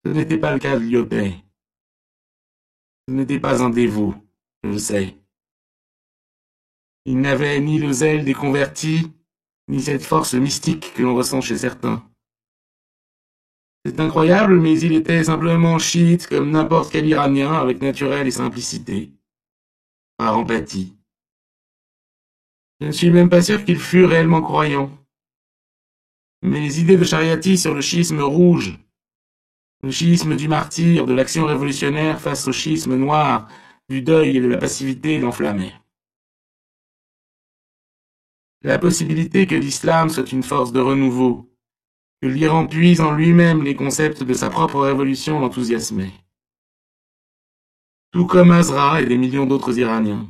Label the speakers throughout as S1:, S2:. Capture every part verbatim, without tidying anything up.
S1: Ce n'était pas le cas de Lyotet. Ce n'était pas un dévot, je le sais. Il n'avait ni le zèle des convertis, ni cette force mystique que l'on ressent chez certains. C'est incroyable, mais il était simplement chiite comme n'importe quel Iranien, avec naturel et simplicité, par empathie. Je ne suis même pas sûr qu'il fût réellement croyant. Mais les idées de Shariati sur le schisme rouge, le schisme du martyr, de l'action révolutionnaire face au schisme noir, du deuil et de la passivité l'enflammaient. La possibilité que l'islam soit une force de renouveau, que l'Iran puise en lui-même les concepts de sa propre révolution l'enthousiasmait. Tout comme Azra et des millions d'autres Iraniens.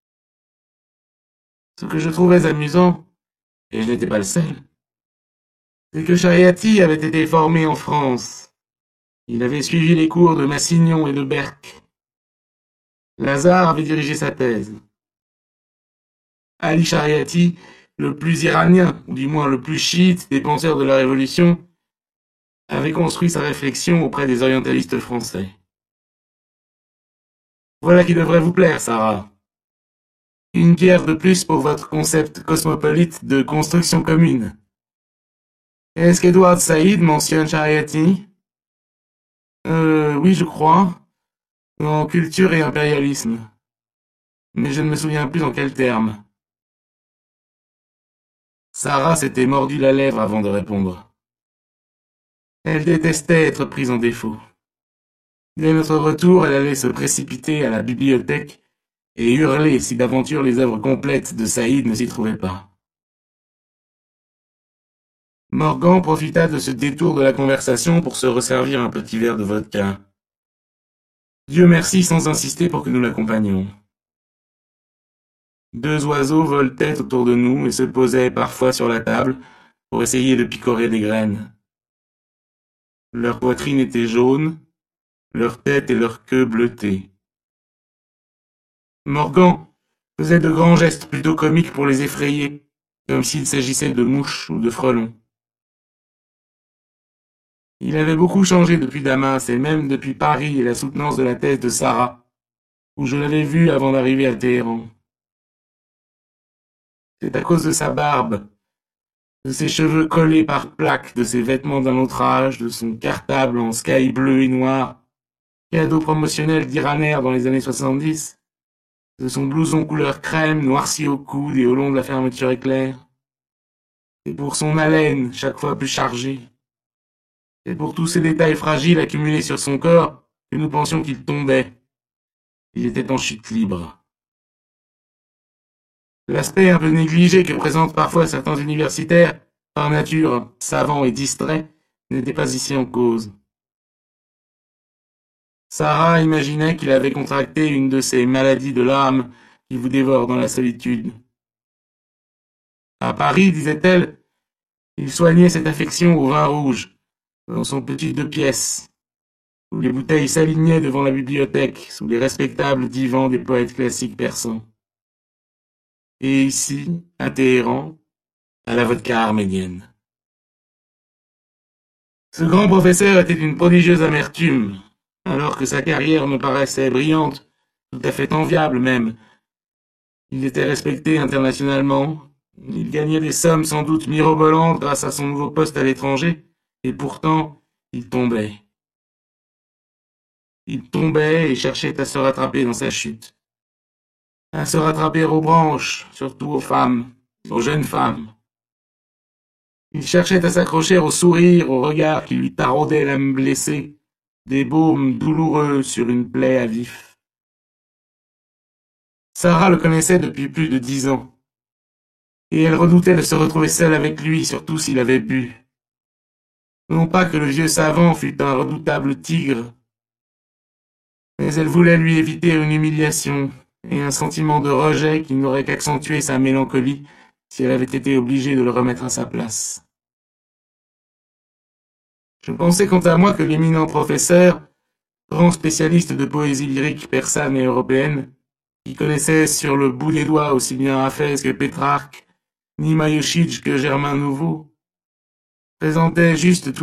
S1: Ce que je trouvais amusant, et je n'étais pas le seul, c'est que Shariati avait été formé en France. Il avait suivi les cours de Massignon et de Berck. Lazare avait dirigé sa thèse. Ali Shariati, le plus iranien, ou du moins le plus chiite des penseurs de la Révolution, avait construit sa réflexion auprès des orientalistes français. Voilà qui devrait vous plaire, Sarah. Une pierre de plus pour votre concept cosmopolite de construction commune. Est-ce qu'Edward Saïd mentionne Shariati? Euh, oui, je crois. En culture et impérialisme. Mais je ne me souviens plus en quels termes. Sarah s'était mordu la lèvre avant de répondre. Elle détestait être prise en défaut. Dès notre retour, elle allait se précipiter à la bibliothèque et hurler si d'aventure les œuvres complètes de Saïd ne s'y trouvaient pas. Morgan profita de ce détour de la conversation pour se resservir un petit verre de vodka. Dieu merci sans insister pour que nous l'accompagnions. Deux oiseaux voletaient autour de nous et se posaient parfois sur la table pour essayer de picorer des graines. Leur poitrine était jaune, leur tête et leur queue bleutées. Morgan faisait de grands gestes plutôt comiques pour les effrayer, comme s'il s'agissait de mouches ou de frelons. Il avait beaucoup changé depuis Damas et même depuis Paris et la soutenance de la thèse de Sarah, où je l'avais vu avant d'arriver à Téhéran. C'est à cause de sa barbe, de ses cheveux collés par plaques, de ses vêtements d'un autre âge, de son cartable en sky bleu et noir, cadeau promotionnel d'Iraner dans les années soixante-dix, de son blouson couleur crème noirci au coude et au long de la fermeture éclair. C'est pour son haleine, chaque fois plus chargée. C'est pour tous ces détails fragiles accumulés sur son corps que nous pensions qu'il tombait. Il était en chute libre. L'aspect un peu négligé que présentent parfois certains universitaires, par nature savants et distraits, n'était pas ici en cause. Sarah imaginait qu'il avait contracté une de ces maladies de l'âme qui vous dévorent dans la solitude. À Paris, disait-elle, il soignait cette affection au vin rouge, dans son petit deux pièces, où les bouteilles s'alignaient devant la bibliothèque, sous les respectables divans des poètes classiques persans. Et ici, à Téhéran, à la vodka arménienne. Ce grand professeur était d'une prodigieuse amertume, alors que sa carrière me paraissait brillante, tout à fait enviable même. Il était respecté internationalement, il gagnait des sommes sans doute mirobolantes grâce à son nouveau poste à l'étranger, et pourtant, il tombait. Il tombait et cherchait à se rattraper dans sa chute. À se rattraper aux branches, surtout aux femmes, aux jeunes femmes. Il cherchait à s'accrocher au sourire, au regard qui lui taraudait l'âme blessée, des baumes douloureux sur une plaie à vif. Sarah le connaissait depuis plus de dix ans, et elle redoutait de se retrouver seule avec lui, surtout s'il avait bu. Non pas que le vieux savant fût un redoutable tigre, mais elle voulait lui éviter une humiliation et un sentiment de rejet qui n'aurait qu'accentué sa mélancolie si elle avait été obligée de le remettre à sa place. Je pensais quant à moi que l'éminent professeur, grand spécialiste de poésie lyrique persane et européenne, qui connaissait sur le bout des doigts aussi bien Hafez que Pétrarque, ni Mayochitch que Germain Nouveau, présentait juste